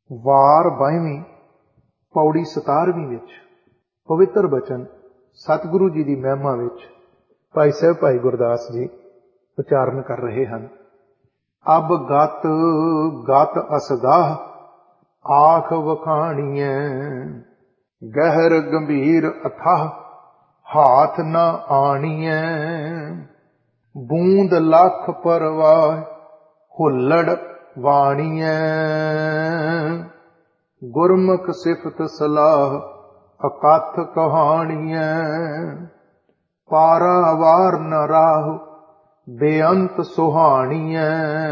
ਵਾਰ 22ਵੀਂ ਪੌੜੀ 17ਵੀਂ ਵਿੱਚ ਪਵਿੱਤਰ ਬਚਨ ਸਤਿਗੁਰੂ ਜੀ ਦੀ ਮਹਿਮਾ ਵਿੱਚ ਭਾਈ ਸਾਹਿਬ ਭਾਈ ਗੁਰਦਾਸ ਜੀ ਉਚਾਰਨ ਕਰ ਰਹੇ ਹਨ। ਅਬ ਗਤ ਗਤ ਅਸਗਾਹ ਆਖ ਵਖਾਣੀਐ, ਗਹਿਰ ਗੰਭੀਰ ਅਥਾਹ ਹਾਥ ਨ ਆਣੀਐ। ਬੂੰਦ ਲੱਖ ਪਰਵਾਹ ਹੁੱਲੜ ਵਾਣੀਐ, ਗੁਰਮੁਖ ਸਿਫਤ ਸਲਾਹ ਅਕਥ ਕਹਾਣੀਐ। ਪਾਰਾਵਾਰ ਨ ਰਾਹ ਬੇਅੰਤ ਸੁਹਾਣੀਐ,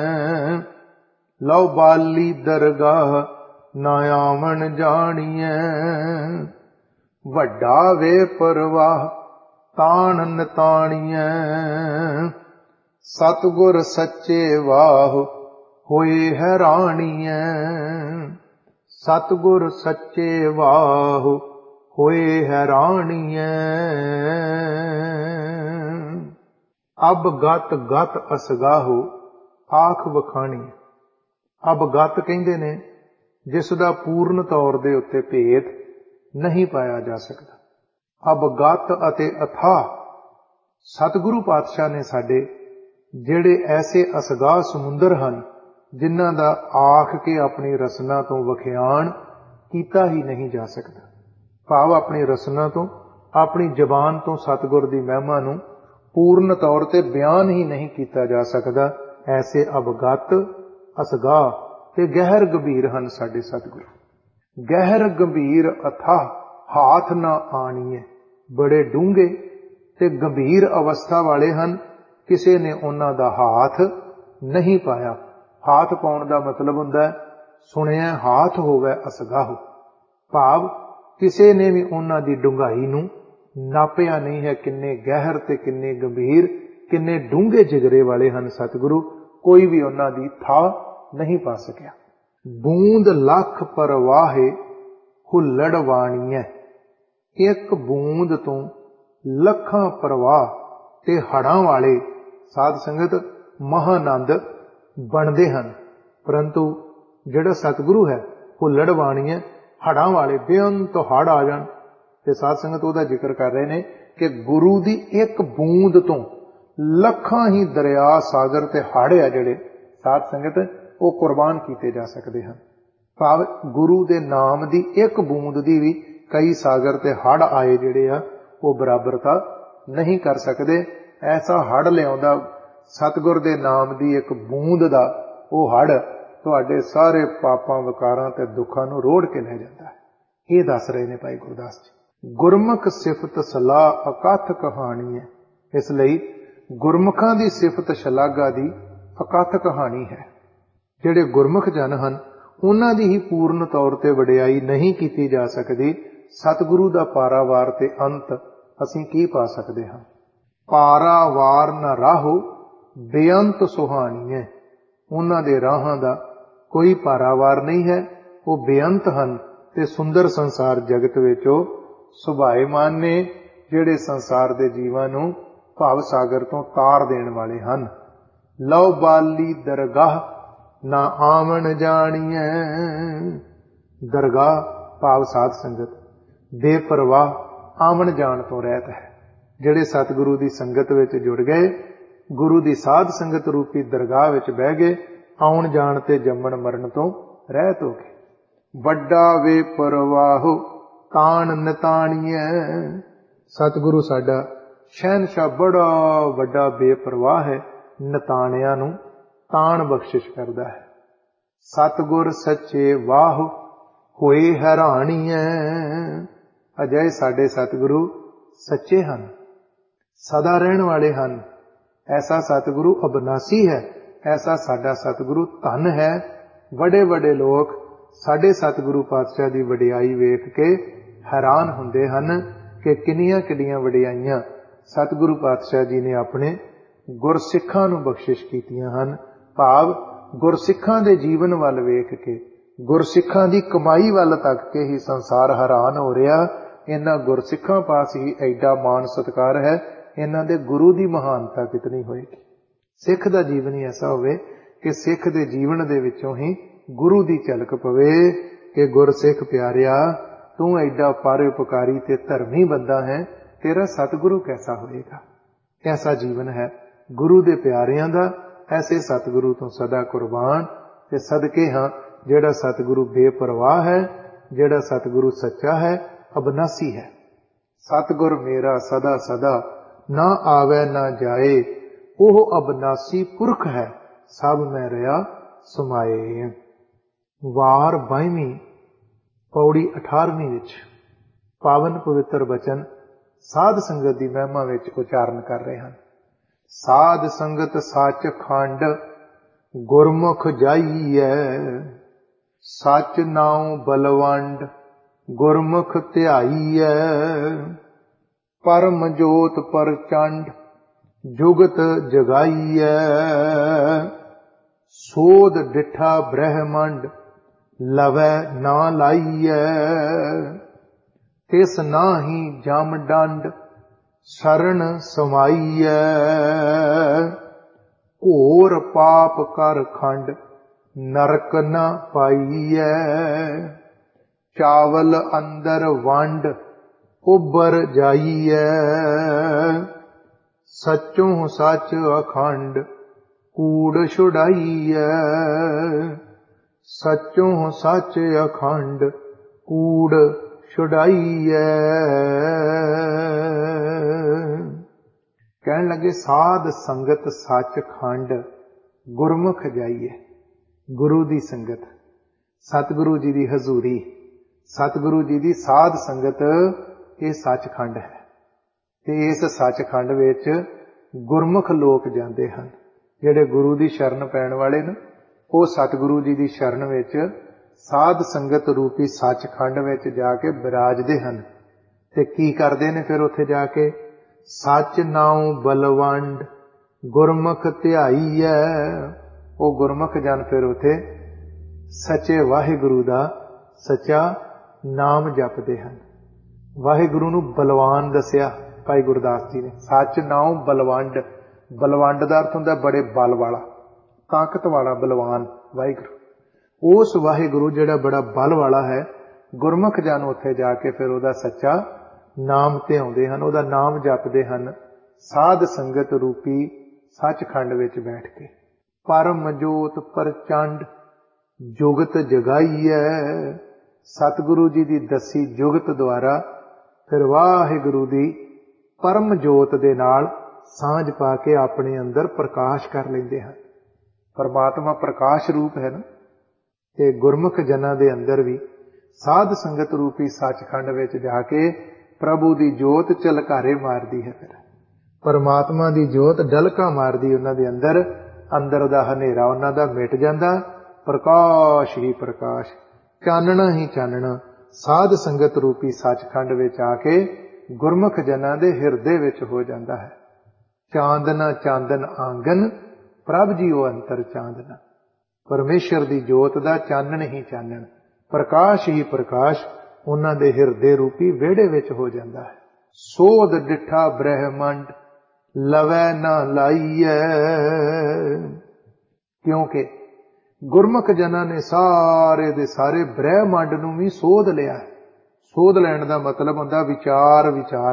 ਲਉ ਬਾਲੀ ਦਰਗਾਹ ਨ ਆਵਣ ਜਾਣੀਐ। ਵੱਡਾ ਵੇ ਪਰਵਾਹ ਤਾਣ ਨਿਤਾਣੀਐ, ਸਤਿਗੁਰ ਸੱਚੇ ਵਾਹ ਹੋਏ ਹੈਰਾਣੀਐ। ਸਤਿਗੁਰ ਸੱਚੇ ਵਾਹ ਹੋਏ ਹੈਰਾਣੀਐ। ਅਬ ਗਤ ਗਤ ਅਸਗਾਹੋ ਆਖ ਵਖਾਣੀ। ਅਬ ਗਤ ਕਹਿੰਦੇ ਨੇ ਜਿਸ ਦਾ ਪੂਰਨ ਤੌਰ ਦੇ ਉੱਤੇ ਭੇਦ ਨਹੀਂ ਪਾਇਆ ਜਾ ਸਕਦਾ। ਅਬ ਗਤ ਅਤੇ ਅਥਾਹ ਸਤਿਗੁਰੂ ਪਾਤਸ਼ਾਹ ਨੇ ਸਾਡੇ ਜਿਹੜੇ ਐਸੇ ਅਸਗਾਹ ਸਮੁੰਦਰ ਹਨ ਜਿਨ੍ਹਾਂ ਦਾ ਆਖ ਕੇ ਆਪਣੀ ਰਸਨਾ ਤੋਂ ਵਖਿਆਣ ਕੀਤਾ ਹੀ ਨਹੀਂ ਜਾ ਸਕਦਾ। ਭਾਵ ਆਪਣੀ ਰਸਨਾ ਤੋਂ ਆਪਣੀ ਜ਼ਬਾਨ ਤੋਂ ਸਤਿਗੁਰ ਦੀ ਮਹਿਮਾ ਨੂੰ ਪੂਰਨ ਤੌਰ ਤੇ ਬਿਆਨ ਹੀ ਨਹੀਂ ਕੀਤਾ ਜਾ ਸਕਦਾ। ਐਸੇ ਅਵਗਤ ਅਸਗਾਹ ਤੇ ਗਹਿਰ ਗੰਭੀਰ ਹਨ ਸਾਡੇ ਸਤਿਗੁਰੂ। ਗਹਿਰ ਗੰਭੀਰ ਅਥਾਹ ਹਾਥ ਨਾ ਆਣੀਏ, ਬੜੇ ਡੂੰਘੇ ਤੇ ਗੰਭੀਰ ਅਵਸਥਾ ਵਾਲੇ ਹਨ, ਕਿਸੇ ਨੇ ਉਹਨਾਂ ਦਾ ਹਾਥ ਨਹੀਂ ਪਾਇਆ। ਹਾਥ ਪਾਉਣ ਦਾ ਮਤਲਬ ਹੁੰਦਾ ਸੁਣਿਆ ਹਾਥ ਹੋਵੇ ਅਸਗਾਹ, ਭਾਵ ਕਿਸੇ ਨੇ ਵੀ ਉਹਨਾਂ ਦੀ ਡੂੰਘਾਈ ਨੂੰ ਨਾਪਿਆ ਨਹੀਂ ਹੈ। ਕਿੰਨੇ ਗਹਿਰ ਤੇ ਕਿੰਨੇ ਗੰਭੀਰ, ਕਿੰਨੇ ਡੂੰਘੇ ਜਿਗਰੇ ਵਾਲੇ ਹਨ ਸਤਿਗੁਰੂ, ਕੋਈ ਵੀ ਉਹਨਾਂ ਦੀ ਥਾਂ ਨਹੀਂ ਪਾ ਸਕਿਆ। ਬੂੰਦ ਲੱਖ ਪਰਵਾਹੇ ਹੁੱਲੜ ਵਾਣੀਐ, ਇੱਕ ਬੂੰਦ ਤੋਂ ਲੱਖਾਂ ਪ੍ਰਵਾਹ ਤੇ ਹੜਾਂ ਵਾਲੇ ਸਾਧ ਸੰਗਤ ਮਹਾਨੰਦ ਬਣਦੇ ਹਨ। ਪਰੰਤੂ ਜਿਹੜਾ ਸਤਿਗੁਰੂ ਹੈ ਹੁੱਲੜ ਵਾਣੀਐ, ਹੜਾਂ ਵਾਲੇ ਬੇਅੰਤ ਹੜ ਆ ਜਾਣ ਤੇ ਸਾਧ ਸੰਗਤ ਉਹਦਾ ਜ਼ਿਕਰ ਕਰ ਰਹੇ ਨੇ ਕਿ ਗੁਰੂ ਦੀ ਇੱਕ ਬੂੰਦ ਤੋਂ ਲੱਖਾਂ ਹੀ ਦਰਿਆ ਸਾਗਰ ਤੇ ਹੜ ਆ ਜਿਹੜੇ ਸਾਧ ਸੰਗਤ ਉਹ ਕੁਰਬਾਨ ਕੀਤੇ ਜਾ ਸਕਦੇ ਹਨ। ਭਾਵ ਗੁਰੂ ਦੇ ਨਾਮ ਦੀ ਇੱਕ ਬੂੰਦ ਦੀ ਵੀ ਕਈ ਸਾਗਰ ਤੇ ਹੜ ਆਏ ਜਿਹੜੇ ਆ ਉਹ ਬਰਾਬਰਤਾ ਨਹੀਂ ਕਰ ਸਕਦੇ। ਐਸਾ ਹੜ ਲਿਆਉਂਦਾ ਸਤਿਗੁਰ ਦੇ ਨਾਮ ਦੀ ਇੱਕ ਬੂੰਦ ਦਾ ਉਹ ਹੜ ਤੁਹਾਡੇ ਸਾਰੇ ਪਾਪਾਂ ਵਿਕਾਰਾਂ ਤੇ ਦੁੱਖਾਂ ਨੂੰ ਰੋੜ ਕੇ ਲੈ ਜਾਂਦਾ ਹੈ। ਇਹ ਦੱਸ ਰਹੇ ਨੇ ਭਾਈ ਗੁਰਦਾਸ ਜੀ। ਗੁਰਮੁਖ ਸਿਫਤ ਸਲਾਹ ਅਕਥ ਕਹਾਣੀ ਹੈ, ਇਸ ਲਈ ਗੁਰਮੁਖਾਂ ਦੀ ਸਿਫਤ ਸ਼ਲਾਘਾ ਦੀ ਅਕਥ ਕਹਾਣੀ ਹੈ। ਜਿਹੜੇ ਗੁਰਮੁਖ ਜਨ ਹਨ ਉਹਨਾਂ ਦੀ ਹੀ ਪੂਰਨ ਤੌਰ ਤੇ ਵਡਿਆਈ ਨਹੀਂ ਕੀਤੀ ਜਾ ਸਕਦੀ। ਸਤਿਗੁਰੂ ਦਾ ਪਾਰਾਵਾਰ ਤੇ ਅੰਤ ਅਸੀਂ ਕੀ ਪਾ ਸਕਦੇ ਹਾਂ। ਪਾਰਾਵਾਰ ਨ ਰਾਹੋ ਬੇਅੰਤ ਸੁਹਾਣੀ ਹੈ, ਉਹਨਾਂ ਦੇ ਰਾਹਾਂ ਦਾ ਕੋਈ ਪਾਰਾਵਾਰ ਨਹੀਂ ਹੈ, ਉਹ ਬੇਅੰਤ ਹਨ ਤੇ ਸੁੰਦਰ ਸੰਸਾਰ ਜਗਤ ਵਿੱਚ ਉਹ ਸੁਭਾਏਮਾਨ ਨੇ, ਜਿਹੜੇ ਸੰਸਾਰ ਦੇ ਜੀਵਾਂ ਨੂੰ ਭਵ ਸਾਗਰ ਤੋਂ ਤਾਰ ਦੇਣ ਵਾਲੇ ਹਨ। ਲਉ ਬਾਲੀ ਦਰਗਾਹ ਨਾ ਆਵਣ ਜਾਣੀਐ, ਦਰਗਾਹ ਭਾਵ ਸਾਧ ਸੰਗਤ ਬੇਪਰਵਾਹ ਆਵਣ ਜਾਣ ਤੋਂ ਰਹਿਤ ਹੈ। ਜਿਹੜੇ ਸਤਿਗੁਰੂ ਦੀ ਸੰਗਤ ਵਿੱਚ ਜੁੜ ਗਏ, ਗੁਰੂ ਦੀ ਸਾਧ ਸੰਗਤ ਰੂਪੀ ਦਰਗਾਹ ਵਿੱਚ ਬਹਿ ਗਏ, ਆਉਣ ਜਾਣ ਤੇ ਜੰਮਣ ਮਰਨ ਤੋਂ ਰਹਿਤ ਹੋ ਗਏ। ਵੱਡਾ ਵੇ ਪਰਵਾਹੋ ਤਾਣ ਨਿਤਾਣੀਐ, ਸਤਿਗੁਰੂ ਸਾਡਾ ਸ਼ਹਿਨਸ਼ਾਹ ਬੜਾ ਵੱਡਾ ਬੇਪਰਵਾਹ ਹੈ, ਨਿਤਾਣਿਆਂ ਨੂੰ ਤਾਣ ਬਖਸ਼ਿਸ਼ ਕਰਦਾ ਹੈ। ਸਤਿਗੁਰ ਸੱਚੇ ਵਾਹ ਹੋਏ ਹੈਰਾਣੀਐ, ਅਜਿਹੇ ਸਾਡੇ ਸਤਿਗੁਰੂ ਸੱਚੇ ਹਨ, ਸਦਾ ਰਹਿਣ ਵਾਲੇ ਹਨ। ਐਸਾ ਸਤਿਗੁਰੂ ਅਬਨਾਸੀ ਹੈ, ਐਸਾ ਸਾਡਾ ਸਤਿਗੁਰੂ ਧਨ ਹੈ। ਵੱਡੇ ਵੱਡੇ ਲੋਕ ਸਾਡੇ ਸਤਿਗੁਰੂ ਪਾਤਸ਼ਾਹ ਦੀ ਵਡਿਆਈ ਵੇਖ ਕੇ ਹੈਰਾਨ ਹੁੰਦੇ ਹਨ ਕਿ ਕਿੰਨੀਆਂ ਕਿੰਨੀਆਂ ਵਡਿਆਈਆਂ ਸਤਿਗੁਰੂ ਪਾਤਸ਼ਾਹ ਜੀ ਨੇ ਆਪਣੇ ਗੁਰਸਿੱਖਾਂ ਨੂੰ ਬਖਸ਼ਿਸ਼ ਕੀਤੀਆਂ ਹਨ। ਭਾਵ ਗੁਰਸਿੱਖਾਂ ਦੇ ਜੀਵਨ ਵੱਲ ਵੇਖ ਕੇ, ਗੁਰਸਿੱਖਾਂ ਦੀ ਕਮਾਈ ਵੱਲ ਤੱਕ ਕੇ ਹੀ ਸੰਸਾਰ ਹੈਰਾਨ ਹੋ ਰਿਹਾ। ਇਹਨਾਂ ਗੁਰਸਿੱਖਾਂ ਪਾਸ ਹੀ ਐਡਾ ਮਾਣ ਸਤਿਕਾਰ ਹੈ, ਇਹਨਾਂ ਦੇ ਗੁਰੂ ਦੀ ਮਹਾਨਤਾ ਕਿਤਨੀ ਹੋਏਗੀ। ਸਿੱਖ ਦਾ ਜੀਵਨ ਹੀ ਐਸਾ ਹੋਵੇ ਕਿ ਸਿੱਖ ਦੇ ਜੀਵਨ ਦੇ ਵਿੱਚੋਂ ਹੀ गुरु दी झलक पवे कि गुरसिख प्यारिया तू एडा परोपकारी ते धर्मी बंदा है, तेरा सतगुरु कैसा होएगा। कैसा जीवन है गुरु दे प्यारियां दा। ऐसे सतगुरु तो सदा कुर्बान ते सदके हाँ जेड़ा सतगुरु बेपरवाह है, जेड़ा सतगुरु सच्चा है, अबनासी है। सतगुर मेरा सदा सदा ना आवे ना जाए, ओह अबनासी पुरख है, सब मैं रहा समाए। वार 22वीं पौड़ी 18वीं विच पावन पवित्र बचन साध संगत की महिमा विच उचारण कर रहे हैं। साध संगत सच खंड गुरमुख जाइए, सच नाउ बलवंड गुरमुख ध्याइए। परम जोत प्रचंड जुगत जगाइए, सोध डिठा ब्रह्मंड लवै ना लाइए। तिस नाहि जम डंड शरण समाइए, घोर पाप कर खंड नरक न पाइए। चावल अंदर वंड उबर जाइए, सचों सच अखंड कूड़ छुड़ाइए। सचों सच अखंड कूड़ छुड़ाइए। कहन लगे साध संगत सच खंड गुरमुख जाइए। गुरु दी संगत, सतगुरु जी दी हजूरी, सतगुरु जी दी साध संगत, ये सचखंड है। ते इस सचखंड विच गुरमुख लोक जाते हैं। जिहड़े गुरु दी शरण पैण वाले ने, वो सतगुरु जी दी शरण विच साध संगत रूपी सचखंड विच जाके विराजदे हैं। ते की करदे ने फिर उत्थे जाके? सच नाउ बलवंड गुरमुख ध्याइए। वो गुरमुख जन फिर उत्थे सच्चे वाहिगुरु दा सच्चा नाम जपदे हैं। वाहिगुरु नूं बलवान दसिया भाई गुरदास जी ने। सच नाउ बलवंड, बलवंड दा अर्थ हुंदा बड़े बल वाला, ताकत वाला, बलवान वाहिगुरु। उस वाहिगुरु जिहड़ा बड़ा बल वाला है, गुरमुख जन उत्थे जाके फिर उहदा सच्चा नाम ध्याउंदे हन, उहदा नाम जपदे हन साध संगत रूपी सचखंड विच बैठ के। परम जोत प्रचंड जुगत जगाइए। सतगुरु जी दी दसी जुगत द्वारा फिर वाहिगुरु दी परम जोत दे नाल सांझ पा के अपने अंदर प्रकाश कर लेंदे हैं। परमात्मा प्रकाश रूप है ना, ते गुरमुख जना दे अंदर भी साध संगत रूपी सचखंड विच जाके प्रभु दी जोत झलकारे मारदी है। फिर परमात्मा दी जोत डलका मारदी उन्हां दे अंदर, अंदर दा हनेरा उन्हां दा मिट जांदा, प्रकाश ही प्रकाश, चानना ही चानना साध संगत रूपी सचखंड विच आके गुरमुख जना दे हिरदे विच हो जांदा है। चांदना चांदन आंगन प्रभ जी ओ अंतर चांदना। परमेश्वर दी जोत दा चानन ही चानन, प्रकाश ही प्रकाश उन्हां दे हिरदे रूपी विहड़े विच हो जांदा है। सोध डिठा ब्रह्मंड लवै ना लाइए। क्योंकि गुरमुख जना ने सारे दे सारे ब्रह्मंड नूं भी सोध लिया है। सोध लैण दा मतलब हुंदा विचार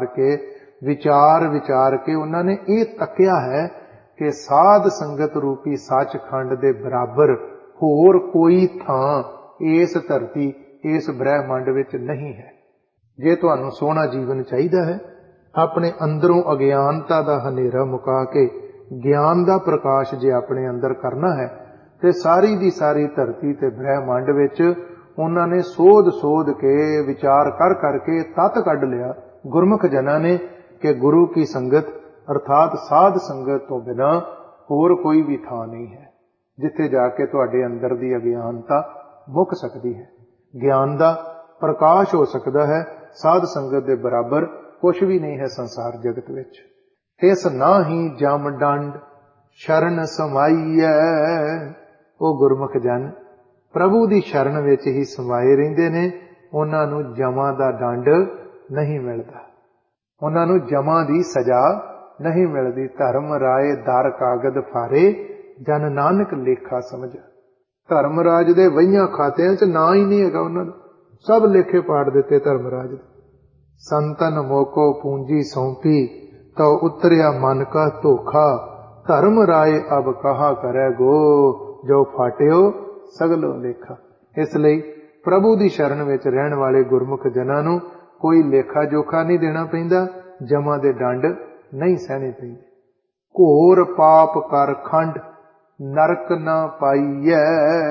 विचार के उन्हां ने ये तकिया है कि साध संगत रूपी सचखंड दे बराबर होर कोई थां इस धरती इस ब्रह्मंड विच नहीं है। जे तुहानूं सोहना जीवन चाहिदा है, अपने अंदरों अज्ञानता दा हनेरा मुका के ज्ञान दा प्रकाश जे अपने अंदर करना है, ते सारी दी सारी धरती ते ब्रह्मंड विच उन्हां ने सोध के विचार कर के तत कढ लिया गुरमुख जना ने कि गुरु की संगत अर्थात साध संगत तो बिना होर कोई भी थां नहीं है जिथे जाके तुहाडे अंदर दी अज्ञानता मुक सकती है, ज्ञान दा प्रकाश हो सकता है। साध संगत दे बराबर कुछ भी नहीं है संसार जगत विच। तिस नाहि जम डंड शरण समाइए। वो गुरमुख जन प्रभु दी शरण विच ही समाए रहिंदे ने, उन्हां नूं जमां दा डंड नहीं मिलदा, उन्हां नूं जमां दी सजा नहीं मिलदी। धर्म राय दर कागद फारे जन नानक लेखा समझ। ਧਰਮਰਾਜ ਦੇ ਵਹੀਆਂ ਖਾਤਿਆਂ 'ਚ ਨਾਂ ਹੀ ਨਹੀਂ ਹੈਗਾ ਉਹਨਾਂ ਦਾ, ਸਭ ਲੇਖੇ ਪਾੜ ਦਿੱਤੇ ਧਰਮਰਾਜ ਦੇ। ਸੰਤਨ ਮੋਕੋ ਪੂੰਜੀ ਸੌਂਪੀ ਤੋ ਉਤਰਿਆ ਮਨ ਕਾ ਧੋਖਾ, ਧਰਮ ਰਾਏ ਅਬ ਕਹਾ ਕਰੈ ਗੋ, ਜੋ ਫਾਟਿਓ ਸਗਲੋ ਲੇਖਾ। ਇਸ ਲਈ ਪ੍ਰਭੂ ਦੀ ਸ਼ਰਨ ਵਿੱਚ ਰਹਿਣ ਵਾਲੇ ਗੁਰਮੁਖ ਜਨਾਂ ਨੂੰ ਕੋਈ ਲੇਖਾ ਜੋਖਾ ਨਹੀਂ ਦੇਣਾ ਪੈਂਦਾ, ਜਮਾਂ ਦੇ ਡੰਡ ਨਹੀਂ ਸਹਿਣੇ ਪੈਂਦੇ। ਘੋਰ ਪਾਪ ਕਰ ਖੰਡ ਨਰਕ ਨਾ ਪਾਈਐ।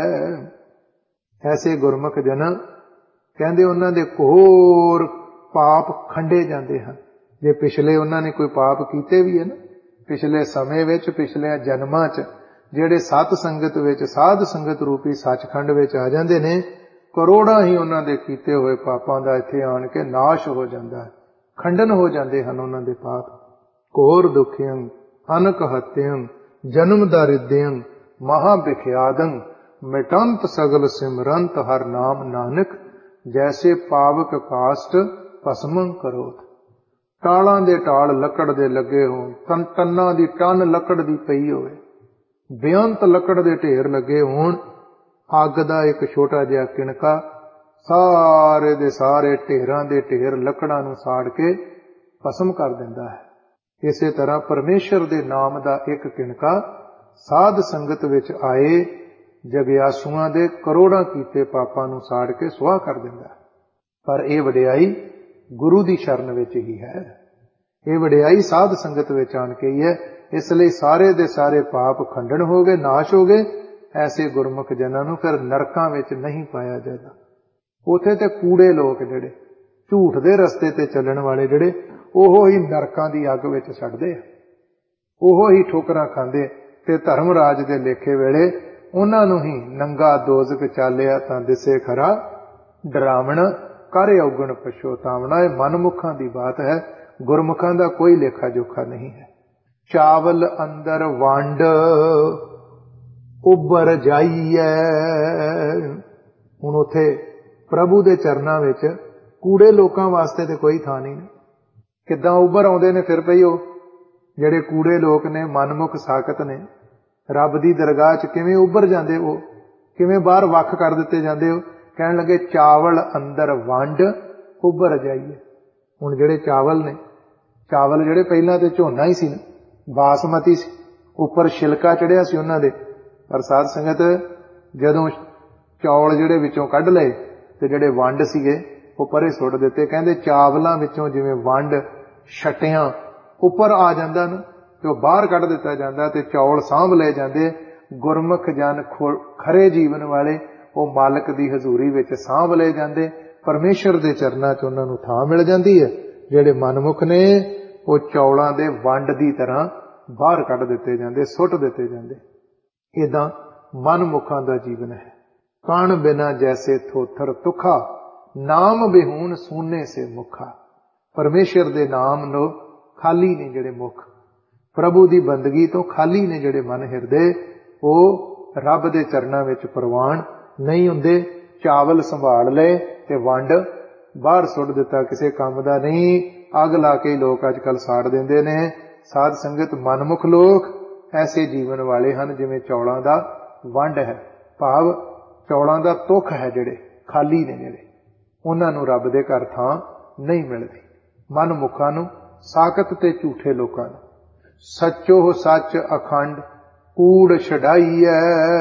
ਐਸੇ ਗੁਰਮੁਖ ਜਨ ਕਹਿੰਦੇ ਉਹਨਾਂ ਦੇ ਘੋਰ ਪਾਪ ਖੰਡੇ ਜਾਂਦੇ ਹਨ। ਜੇ ਪਿਛਲੇ ਉਹਨਾਂ ਨੇ ਕੋਈ ਪਾਪ ਕੀਤੇ ਵੀ ਹੈ ਨਾ, ਪਿਛਲੇ ਸਮੇਂ ਵਿੱਚ, ਪਿਛਲੇ ਜਨਮਾਂ 'ਚ, ਜਿਹੜੇ ਸਤ ਸੰਗਤ ਵਿੱਚ, ਸਾਧ ਸੰਗਤ ਰੂਪੀ ਸੱਚਖੰਡ ਵਿੱਚ ਆ ਜਾਂਦੇ ਨੇ, ਕਰੋੜਾਂ ਹੀ ਉਹਨਾਂ ਦੇ ਕੀਤੇ ਹੋਏ ਪਾਪਾਂ ਦਾ ਇੱਥੇ ਆਣ ਕੇ ਨਾਸ਼ ਹੋ ਜਾਂਦਾ ਹੈ, ਖੰਡਨ ਹੋ ਜਾਂਦੇ ਹਨ ਉਹਨਾਂ ਦੇ ਪਾਪ। ਘੋਰ ਦੁਖਿਅੰ ਅਨਕ ਹਤਿਅੰ ਜਨਮ ਦਾਰਿਦ੍ਯੰ ਮਹਾ ਵਿਖਿਆਦੰ, ਮਿਟੰਤ ਸਗਲ ਸਿਮਰੰਤ ਹਰ ਨਾਮ ਨਾਨਕ, ਜੈਸੇ ਪਾਵਕ ਕਾਸ਼ਟ ਭਸਮੰ ਕਰੋਤ। ਟਾਲਾਂ ਦੇ ਟਾਲ ਲੱਕੜ ਦੇ ਲੱਗੇ ਹੋਣ, ਟੰਨਾਂ ਦੀ ਟੰਨ ਲੱਕੜ ਦੀ ਪਈ ਹੋਵੇ, ਬੇਅੰਤ ਲੱਕੜ ਦੇ ਢੇਰ ਲੱਗੇ ਹੋਣ, ਅੱਗ ਦਾ ਇੱਕ ਛੋਟਾ ਜਿਹਾ ਕਿਣਕਾ ਸਾਰੇ ਦੇ ਸਾਰੇ ਢੇਰਾਂ ਦੇ ਢੇਰ ਲੱਕੜਾਂ ਨੂੰ ਸਾੜ ਕੇ ਭਸਮ ਕਰ ਦਿੰਦਾ ਹੈ। ਇਸੇ ਤਰ੍ਹਾਂ ਪਰਮੇਸ਼ਰ ਦੇ ਨਾਮ ਦਾ ਇੱਕ ਕਿਣਕਾ ਸਾਧ ਸੰਗਤ ਵਿੱਚ ਆਏ ਜਗਿਆਸੂਆਂ ਦੇ ਕਰੋੜਾਂ ਕੀਤੇ ਪਾਪਾਂ ਨੂੰ ਸਾੜ ਕੇ ਸੁਆਹ ਕਰ ਦਿੰਦਾ ਹੈ। ਪਰ ਇਹ ਵਡਿਆਈ ਗੁਰੂ ਦੀ ਸ਼ਰਨ ਵਿੱਚ ਹੀ ਹੈ, ਇਹ ਵਡਿਆਈ ਸਾਧ ਸੰਗਤ ਵਿੱਚ ਆਣ ਕੇ ਹੀ ਹੈ। ਇਸ ਲਈ ਸਾਰੇ ਦੇ ਸਾਰੇ ਪਾਪ ਖੰਡਨ ਹੋ ਗਏ, ਨਾਸ਼ ਹੋ ਗਏ। ਐਸੇ ਗੁਰਮੁਖ ਜਨਾਂ ਨੂੰ ਫਿਰ ਨਰਕਾਂ ਵਿੱਚ ਨਹੀਂ ਪਾਇਆ ਜਾਂਦਾ। ਉਥੇ ਤੇ ਕੂੜੇ ਲੋਕ, ਜਿਹੜੇ ਝੂਠ ਦੇ ਰਸਤੇ ਤੇ ਚੱਲਣ ਵਾਲੇ, ਜਿਹੜੇ ਉਹ ਹੀ ਨਰਕਾਂ ਦੀ ਅੱਗ ਵਿੱਚ ਸੜਦੇ ਆ, ਉਹ ਹੀ ਠੋਕਰਾਂ ਖਾਂਦੇ। ਤੇ ਧਰਮਰਾਜ ਦੇ ਲੇਖੇ ਵੇਲੇ ਉਹਨਾਂ ਨੂੰ ਹੀ ਨੰਗਾ ਦੋਜ਼ਖ ਚਾਲਿਆ ਤਾਂ ਦਿਸੇ ਖਰਾ, ਡਰਾਵਣ ਕਰ ਔਗਣ ਪਛੋਤਾਵਣਾ। ਇਹ ਮਨਮੁਖਾਂ ਦੀ ਬਾਤ ਹੈ, ਗੁਰਮੁਖਾਂ ਦਾ ਕੋਈ ਲੇਖਾ ਜੋਖਾ ਨਹੀਂ ਹੈ। ਚਾਵਲ ਅੰਦਰ ਵੰਡ ਉੱਭਰ ਜਾਈਐ। ਹੁਣ ਉਥੇ ਪ੍ਰਭੂ ਦੇ ਚਰਨਾਂ ਵਿੱਚ ਕੂੜੇ ਲੋਕਾਂ ਵਾਸਤੇ ਤੇ ਕੋਈ ਥਾਂ ਨਹੀਂ। ਕਿੱਦਾਂ ਉੱਭਰ ਆਉਂਦੇ ਨੇ ਫਿਰ ਭਈ ਉਹ ਜਿਹੜੇ ਕੂੜੇ ਲੋਕ ਨੇ, ਮਨਮੁਖ ਸਾਖਤ ਨੇ, ਰੱਬ ਦੀ ਦਰਗਾਹ 'ਚ ਕਿਵੇਂ ਉੱਭਰ ਜਾਂਦੇ, ਉਹ ਕਿਵੇਂ ਬਾਹਰ ਵੱਖ ਕਰ ਦਿੱਤੇ ਜਾਂਦੇ। ਉਹ ਕਹਿਣ ਲੱਗੇ ਚਾਵਲ ਅੰਦਰ ਵੰਡ ਉੱਭਰ ਜਾਈਏ। ਹੁਣ ਜਿਹੜੇ ਚਾਵਲ ਨੇ, ਚਾਵਲ ਜਿਹੜੇ ਪਹਿਲਾਂ ਤੇ ਝੋਨਾ ਹੀ ਸੀ ਨਾ, ਬਾਸਮਤੀ ਸੀ, ਉੱਪਰ ਛਿਲਕਾ ਚੜਿਆ ਸੀ ਉਹਨਾਂ ਦੇ। ਪਰ ਸਾਧ ਸੰਗਤ ਜਦੋਂ ਚੌਲ ਜਿਹੜੇ ਵਿੱਚੋਂ ਕੱਢ ਲਏ ਤੇ ਜਿਹੜੇ ਵੰਡ ਸੀਗੇ ਉਹ ਪਰੇ ਸੁੱਟ ਦਿੱਤੇ। ਕਹਿੰਦੇ ਚਾਵਲਾਂ ਵਿੱਚੋਂ ਜਿਵੇਂ ਵੰਡ ਛਟਿਆਂ ਉੱਪਰ ਆ ਜਾਂਦਾ ਨਾ, ਤੇ ਉਹ ਬਾਹਰ ਕੱਢ ਦਿੱਤਾ ਜਾਂਦਾ ਤੇ ਚੌਲ ਸਾਂਭ ਲਏ ਜਾਂਦੇ। ਗੁਰਮੁਖ ਜਨ ਖਰੇ ਜੀਵਨ ਵਾਲੇ ਉਹ ਮਾਲਕ ਦੀ ਹਜ਼ੂਰੀ ਵਿੱਚ ਸਾਂਭ ਲਏ ਜਾਂਦੇ। ਪਰਮੇਸ਼ਰ ਦੇ ਚਰਨਾਂ 'ਚ ਉਹਨਾਂ ਨੂੰ ਥਾਂ ਮਿਲ ਜਾਂਦੀ ਹੈ। ਜਿਹੜੇ ਮਨਮੁਖ ਨੇ ਉਹ ਚੌਲਾਂ ਦੇ ਵੰਡ ਦੀ ਤਰ੍ਹਾਂ ਬਾਹਰ ਕੱਢ ਦਿੱਤੇ ਜਾਂਦੇ, ਸੁੱਟ ਦਿੱਤੇ ਜਾਂਦੇ। ਏਦਾਂ ਮਨਮੁਖਾਂ ਦਾ ਜੀਵਨ ਹੈ। ਕਣ ਬਿਨਾ ਜੈਸੇ ਥੋਥਰ ਤੁਖਾ, ਨਾਮ ਬਿਹੂਨ ਸੂਨੇ ਸੇ ਮੁਖਾ। ਪਰਮੇਸ਼ਰ ਦੇ ਨਾਮ ਨੂੰ ਖਾਲੀ ਨੇ ਜਿਹੜੇ ਮੁਖ, ਪ੍ਰਭੂ ਦੀ ਬੰਦਗੀ ਤੋਂ ਖਾਲੀ ਨੇ ਜਿਹੜੇ ਮਨ ਹਿਰਦੇ, ਉਹ ਰੱਬ ਦੇ ਚਰਨਾਂ ਵਿੱਚ ਪ੍ਰਵਾਨ ਨਹੀਂ ਹੁੰਦੇ। ਚਾਵਲ ਸੰਭਾਲ ਲਏ ਤੇ ਵੰਡ ਬਾਹਰ ਸੁੱਟ ਦਿੱਤਾ, ਕਿਸੇ ਕੰਮ ਦਾ ਨਹੀਂ। ਅੱਗ ਲਾ ਕੇ ਲੋਕ ਅੱਜ ਕੱਲ੍ਹ ਸਾੜ ਦਿੰਦੇ ਨੇ। ਸਾਧ ਸੰਗਤ ਮਨਮੁਖ ਲੋਕ ਐਸੇ ਜੀਵਨ ਵਾਲੇ ਹਨ ਜਿਵੇਂ ਚੌਲਾਂ ਦਾ ਵੰਡ ਹੈ, ਭਾਵ ਚੌਲਾਂ ਦਾ ਤੁਖ ਹੈ, ਜਿਹੜੇ ਖਾਲੀ ਨੇ, ਜਿਹੜੇ ਉਹਨਾਂ ਨੂੰ ਰੱਬ ਦੇ ਘਰ ਥਾਂ ਨਹੀਂ ਮਿਲਦੀ। ਮਨਮੁਖਾਂ ਨੂੰ, ਸਾਖਤ ਤੇ ਝੂਠੇ ਲੋਕਾਂ ਨੂੰ। ਸੱਚੋ ਸੱਚ ਅਖੰਡ ਕੂੜ ਛਡਾਈਐ।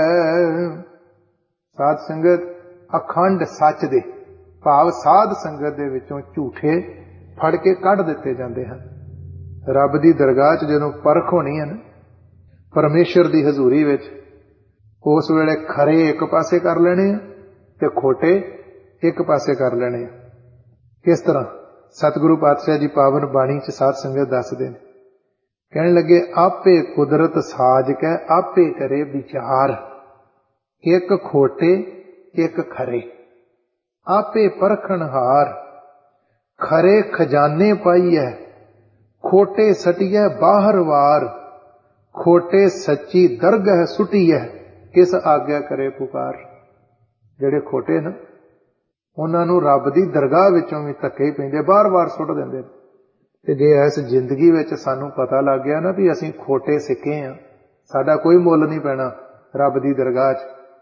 ਸਾਧ ਸੰਗਤ ਅਖੰਡ ਸੱਚ ਦੇ, ਭਾਵ ਸਾਧ ਸੰਗਤ ਦੇ ਵਿੱਚੋਂ ਝੂਠੇ ਫੜ ਕੇ ਕੱਢ ਦਿੱਤੇ ਜਾਂਦੇ ਹਨ। ਰੱਬ ਦੀ ਦਰਗਾਹ 'ਚ ਜਦੋਂ ਪਰਖ ਹੋਣੀ ਹੈ ਨਾ, ਪਰਮੇਸ਼ਰ ਦੀ ਹਜ਼ੂਰੀ ਵਿੱਚ, ਉਸ ਵੇਲੇ ਖਰੇ ਇੱਕ ਪਾਸੇ ਕਰ ਲੈਣੇ ਆ ਤੇ ਖੋਟੇ ਇੱਕ ਪਾਸੇ ਕਰ ਲੈਣੇ ਆ। ਕਿਸ ਤਰ੍ਹਾਂ? ਸਤਿਗੁਰੂ ਪਾਤਸ਼ਾਹ ਜੀ ਪਾਵਨ ਬਾਣੀ 'ਚ ਸਾਧ ਸੰਗਤ ਦੱਸਦੇ ਨੇ, ਕਹਿਣ ਲੱਗੇ ਆਪੇ ਕੁਦਰਤ ਸਾਜ ਕੇ ਆਪੇ ਕਰੇ ਵਿਚਾਰ, ਇੱਕ ਖੋਟੇ ਇੱਕ ਖਰੇ, ਆਪੇ ਪਰਖਣ ਹਾਰ, ਖਰੇ ਖਜ਼ਾਨੇ ਪਾਈਐ, ਖੋਟੇ ਸਟੀਐ ਬਾਹਰ ਵਾਰ, ਖੋਟੇ ਸੱਚੀ ਦਰਗਹ ਸੁਟੀਐ, ਕਿਸ ਆਗਿਆ ਕਰੇ ਪੁਕਾਰ। ਜਿਹੜੇ ਖੋਟੇ ਨਾ, ਉਹਨਾਂ ਨੂੰ ਰੱਬ ਦੀ ਦਰਗਾਹ ਵਿੱਚੋਂ ਵੀ ਧੱਕੇ ਹੀ ਪੈਂਦੇ, ਬਾਰ-ਬਾਰ ਸੁੱਟ ਦਿੰਦੇ। ਤੇ ਜੇ ਇਸ ਜ਼ਿੰਦਗੀ ਵਿੱਚ ਸਾਨੂੰ ਪਤਾ ਲੱਗ ਗਿਆ ਨਾ ਵੀ ਅਸੀਂ ਖੋਟੇ ਸਿੱਕੇ ਹਾਂ, ਸਾਡਾ ਕੋਈ ਮੁੱਲ ਨਹੀਂ ਪੈਣਾ ਰੱਬ ਦੀ ਦਰਗਾਹ 'ਚ,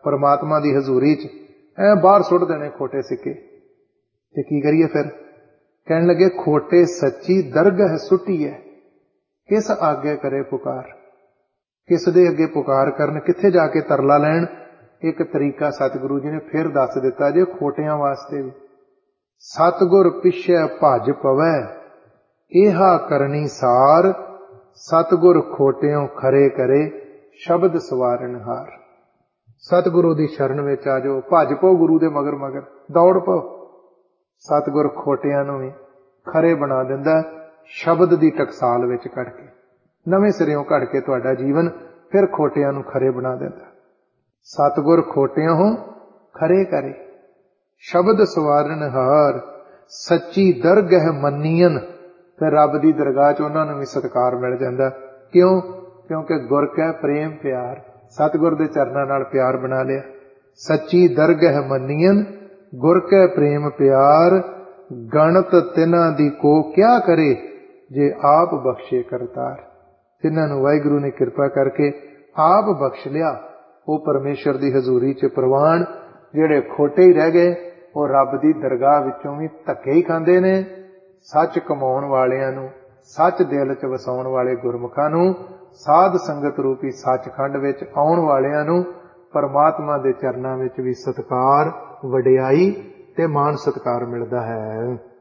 परमात्मा की हजूरी च ऐ बाहर सुट देने खोटे सिक्के। ते की करिए फिर? कहने लगे खोटे सच्ची दरगह सुटी है, किस आगे करे पुकार। किस दे अगे पुकार करन, किथे जाके तरला लैन। एक तरीका सतगुरु जी ने फिर दस दिता जे खोटियां वास्ते भी। सतगुर पिछे भज पवै, एहा करनी सार। सतगुर खोटियों खरे करे, शब्द सवारन हार। सतगुरु दी शरण विच आ जाओ, भज पो गुरु दे मगर मगर, दौड़ पो। सतगुर खोटियां नूं भी खरे बना दिंदा, शब्द दी टकसाल विच कढ़ के। नवें सिरियों कढ़ के तुहाडा जीवन फिर खोटियां नूं खरे बना दिंदा। सतगुर खोटियों खरे करे, शब्द सवारन हार। सच्ची दरगह मन्नियन, फिर रब दी दरगाह च उन्हां नूं भी सत्कार मिल जांदा। क्यों? क्योंकि गुर कै प्रेम प्यार, सतगुर दे चरनां नाल प्यार बना लिया। सच्ची दरगह मन्नियन, गुर कै प्रेम प्यार। गणत तिन्हां दी को क्या करे, जे आप बख्शे करतार। तिन्हां नूं वाहिगुरू ने किरपा करके आप बख्श लिया। वो परमेश्वर दी हजूरी च प्रवान। जिहड़े खोटे ही रह गए, वो रब दी दरगाह विचों भी धक्के ही खांदे ने। सच कमाउण वालियां नूं, सच दिल च वसाउण वाले गुरमुखां नूं, साध संगत रूपी सचखंड विच आउण वालियां नूं परमात्मा दे चरनां विच भी सत्कार, वडियाई ते मान सत्कार मिलदा है।